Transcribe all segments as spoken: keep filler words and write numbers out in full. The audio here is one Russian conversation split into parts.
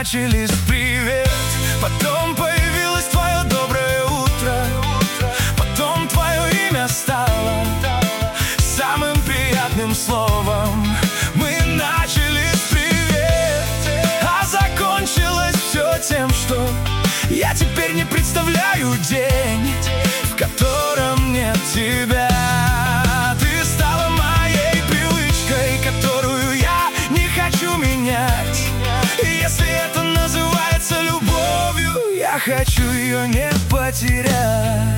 начали с привет, потом появилось твое доброе утро, потом твое имя стало самым приятным словом. Мы начали с привет, а закончилось все тем, что я теперь не представляю день, в котором нет тебя. Ты стала моей привычкой, которую я не хочу менять. И если это называется любовью, я хочу ее не потерять.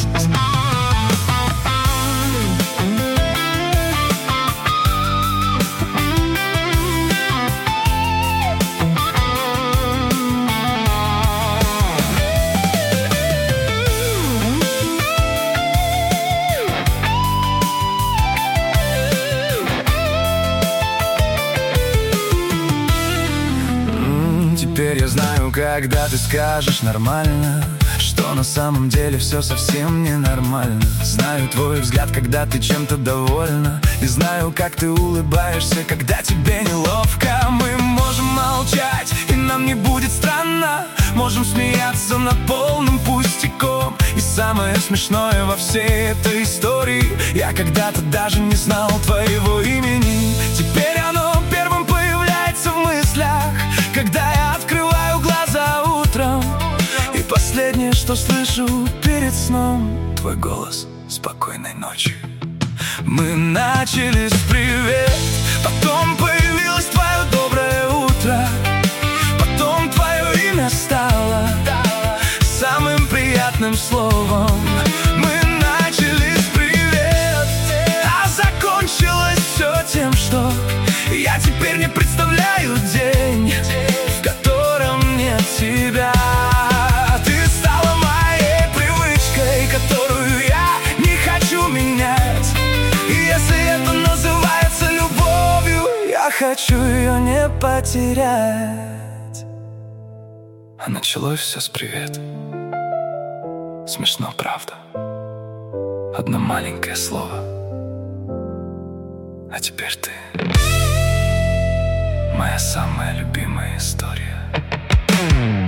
Теперь я знаю, когда ты скажешь нормально, что на самом деле все совсем ненормально. Знаю твой взгляд, когда ты чем-то довольна, и знаю, как ты улыбаешься, когда тебе неловко. Мы можем молчать, и нам не будет странно. Можем смеяться над полным пустяком. И самое смешное во всей этой истории, я когда-то даже не знал твоего имени. Теперь оно первым появляется в мыслях, когда я открываю глаза утром. И последнее, что слышу перед сном, твой голос спокойной ночи. Мы начали с привет, потом появилось твое доброе утро, потом твое имя стало самым приятным словом. Мы начали с привет, а закончилось все тем, что я теперь не представляю день, в котором нет тебя. Ты стала моей привычкой, которую я не хочу менять. И если это называется любовью, я хочу ее не потерять. А началось все с привет. Смешно, правда? Одно маленькое слово, а теперь ты моя самая любимая история.